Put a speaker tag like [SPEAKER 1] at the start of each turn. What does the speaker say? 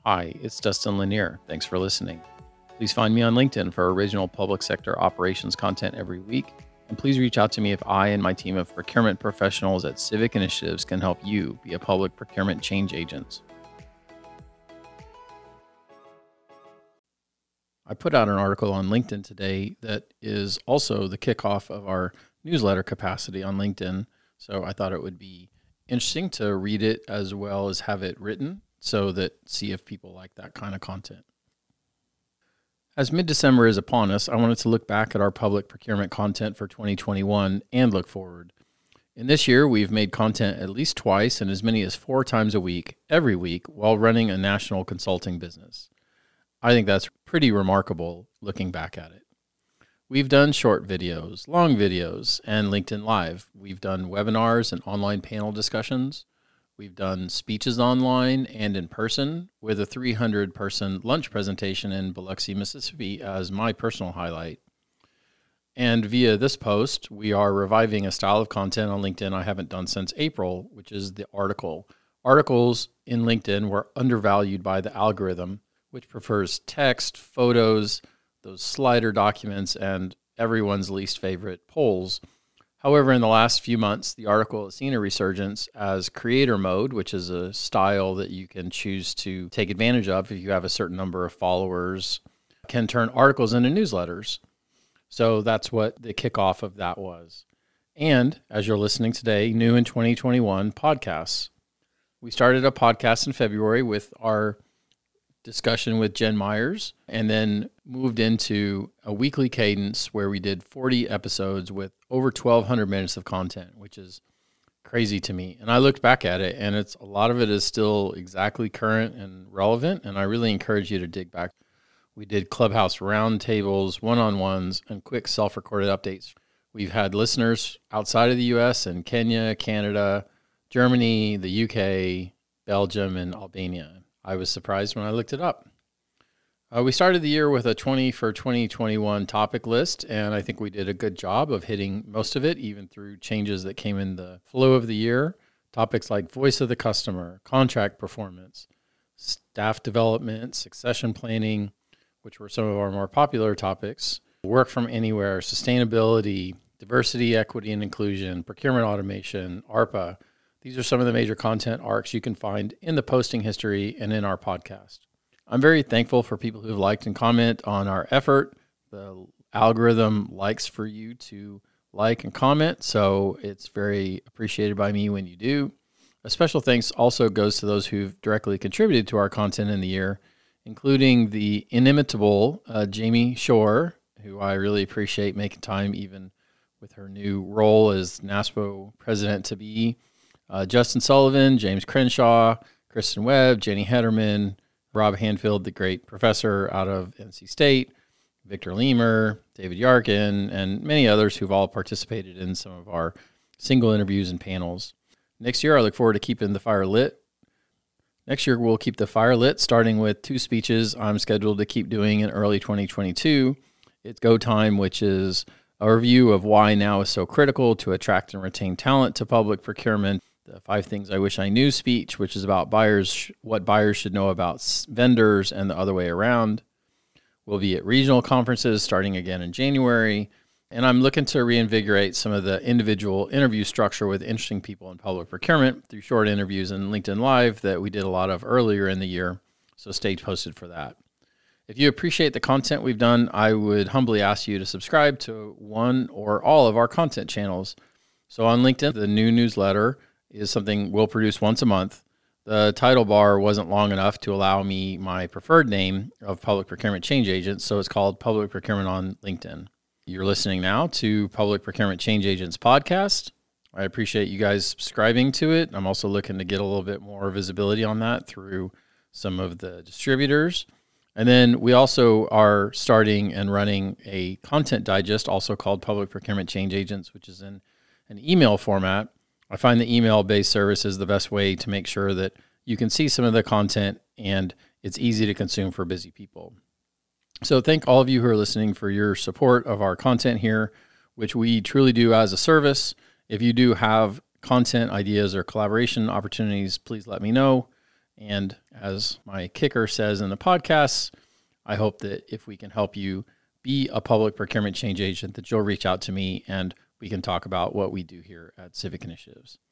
[SPEAKER 1] Hi, it's Dustin Lanier. Thanks for listening. Please find me on LinkedIn for original public sector operations content every week. And please reach out to me if I and my team of procurement professionals at Civic Initiatives can help you be a public procurement change agent. I put out an article on LinkedIn today that is also the kickoff of our newsletter capacity on LinkedIn. So I thought it would be interesting to read it as well as have it written, so that see if people like that kind of content. As mid-December is upon us, I wanted to look back at our public procurement content for 2021 and look forward. In this year, we've made content at least twice and as many as 4 times a week, every week, while running a national consulting business. I think that's pretty remarkable looking back at it. We've done short videos, long videos, and LinkedIn Live. We've done webinars and online panel discussions. We've done speeches online and in person, with a 300-person lunch presentation in Biloxi, Mississippi as my personal highlight. And via this post, we are reviving a style of content on LinkedIn I haven't done since April, which is the article. Articles in LinkedIn were undervalued by the algorithm, which prefers text, photos, those slider documents, and everyone's least favorite polls. However, in the last few months, the article has seen a resurgence as creator mode, which is a style that you can choose to take advantage of if you have a certain number of followers, can turn articles into newsletters. So that's what the kickoff of that was. And as you're listening today, new in 2021, podcasts. We started a podcast in February with our discussion with Jen Myers, and then moved into a weekly cadence where we did 40 episodes with over 1,200 minutes of content, which is crazy to me. And I looked back at it, and a lot of it is still exactly current and relevant, and I really encourage you to dig back. We did Clubhouse roundtables, one-on-ones, and quick self-recorded updates. We've had listeners outside of the U.S. and Kenya, Canada, Germany, the UK, Belgium, and Albania. I was surprised when I looked it up. We started the year with a 20 for 2021 topic list, and I think we did a good job of hitting most of it, even through changes that came in the flow of the year. Topics like voice of the customer, contract performance, staff development, succession planning, which were some of our more popular topics, work from anywhere, sustainability, diversity, equity, and inclusion, procurement automation, ARPA. These are some of the major content arcs you can find in the posting history and in our podcast. I'm very thankful for people who have liked and comment on our effort. The algorithm likes for you to like and comment, so it's very appreciated by me when you do. A special thanks also goes to those who've directly contributed to our content in the year, including the inimitable Jamie Shore, who I really appreciate making time even with her new role as NASPO president-to-be. Justin Sullivan, James Crenshaw, Kristen Webb, Jenny Hederman, Rob Hanfield, the great professor out of NC State, Victor Leamer, David Yarkin, and many others who've all participated in some of our single interviews and panels. Next year, I look forward to keeping the fire lit. Next year, we'll keep the fire lit, starting with 2 speeches I'm scheduled to keep doing in early 2022. It's Go Time, which is a review of why now is so critical to attract and retain talent to public procurement. The 5 Things I Wish I Knew speech, which is about buyers, what buyers should know about vendors and the other way around. We'll be at regional conferences starting again in January. And I'm looking to reinvigorate some of the individual interview structure with interesting people in public procurement through short interviews and LinkedIn Live that we did a lot of earlier in the year. So stay posted for that. If you appreciate the content we've done, I would humbly ask you to subscribe to one or all of our content channels. So on LinkedIn, the new newsletter is something we'll produce once a month. The title bar wasn't long enough to allow me my preferred name of Public Procurement Change Agents, so it's called Public Procurement on LinkedIn. You're listening now to Public Procurement Change Agents podcast. I appreciate you guys subscribing to it. I'm also looking to get a little bit more visibility on that through some of the distributors. And then we also are starting and running a content digest, also called Public Procurement Change Agents, which is in an email format. I find the email-based service is the best way to make sure that you can see some of the content and it's easy to consume for busy people. So thank all of you who are listening for your support of our content here, which we truly do as a service. If you do have content ideas or collaboration opportunities, please let me know. And as my kicker says in the podcast, I hope that if we can help you be a public procurement change agent, that you'll reach out to me and we can talk about what we do here at Civic Initiatives.